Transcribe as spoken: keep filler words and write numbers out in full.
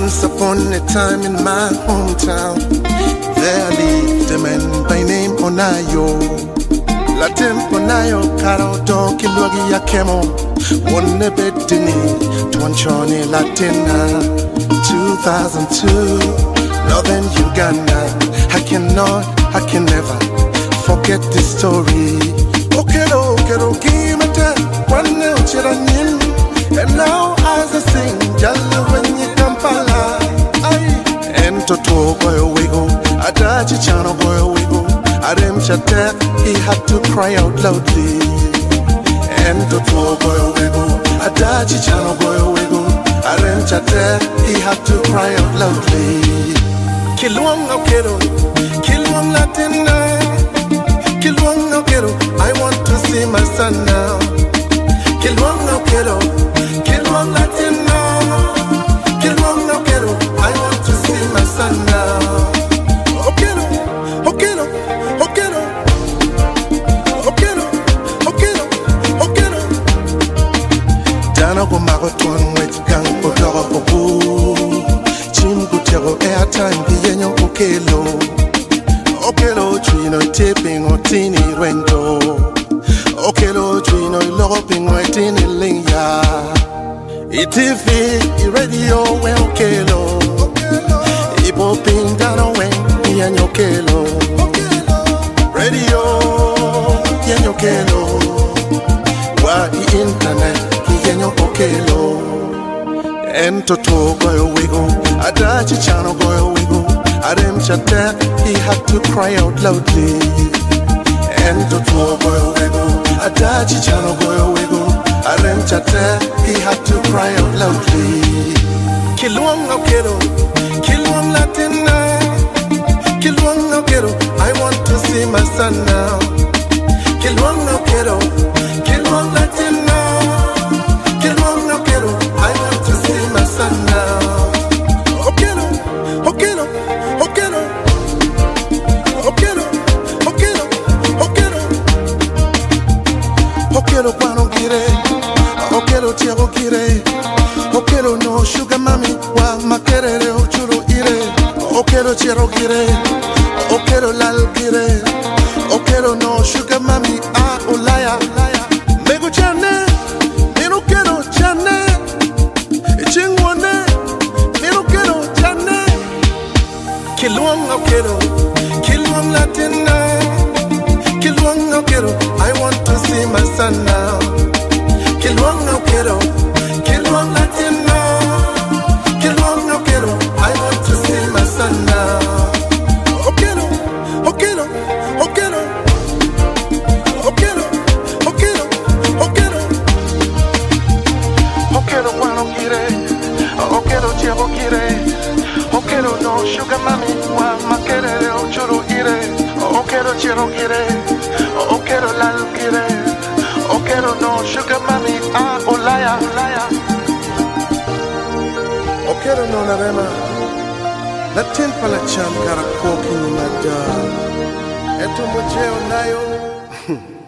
Once upon a time in my hometown, there lived a man by name Onayo. Latin Onayo Karo Don Kilwagi Yakemo, one bedini, Tuanchoni Latina, two thousand two, Northern Uganda. I cannot, I can never forget this story. Okero, okero, kimata, one no chiranin, and now as I sing, Jalla when you Kampala, I and to go wiggle, Adachi Chano go wiggle, Adem Chate, he had to cry out loudly. And to go wiggle, Adachi Chano go wiggle, Adem Chate, he had to cry out loudly. Kilwang okero, Kilwang Latina, Kilwang okero, I want to see my son now. Kilwang okero, Kilwang Latina, Kilwang okero, I want to see my son now. Okero, okero, okero, okero, okero, okero. Dano go magoton with gang potoro popu, chim gutero airtime biyenyo okelo, okelo chino tipping or tini rento, okelo chino loping or tini linya. Itifi radio we okelo, ipo ping dano we biyenyo okelo, radio biyenyo okelo, wa internet biyenyo okelo. Ento to go wiggle, Adachi Chano go wiggle, Adem Chate, he had to cry out loudly. Ento to go wiggle, Adachi Chano go wiggle, Adem Chate, he had to cry out loudly. Kilwang okero, Kilwang Latina, Kilwang okero, I want to see my son now. Kilwang okero, Kilwang Latina, Kilwang okero, I want to see my son now. Okero, okero, okero, okero, okero, okero, okero kwano gire, okero tiago gire, okero no sugar mami wa makerere ochuru ire, okero tiago gire, okero lal gire, okero no sugar mami a ulaya, mego chane, mero kero chane. Kilwang okero, Kilwang Latina, Kilwang okero, I want to see my son now. Kilwang okero, Kilwang Latina, Kilwang okero, I want to see my son now. Okero, okero, okero, okero, okero, okero, okero wano gire, okero chiabo gire. Okero no sugar mami wa makerere ochuru ire, okero chero gire, okero lal gire, okero no sugar mami a olaya olaya, okero no narema, la tempa la cham kara koki ni mada, eto mojeo nayo.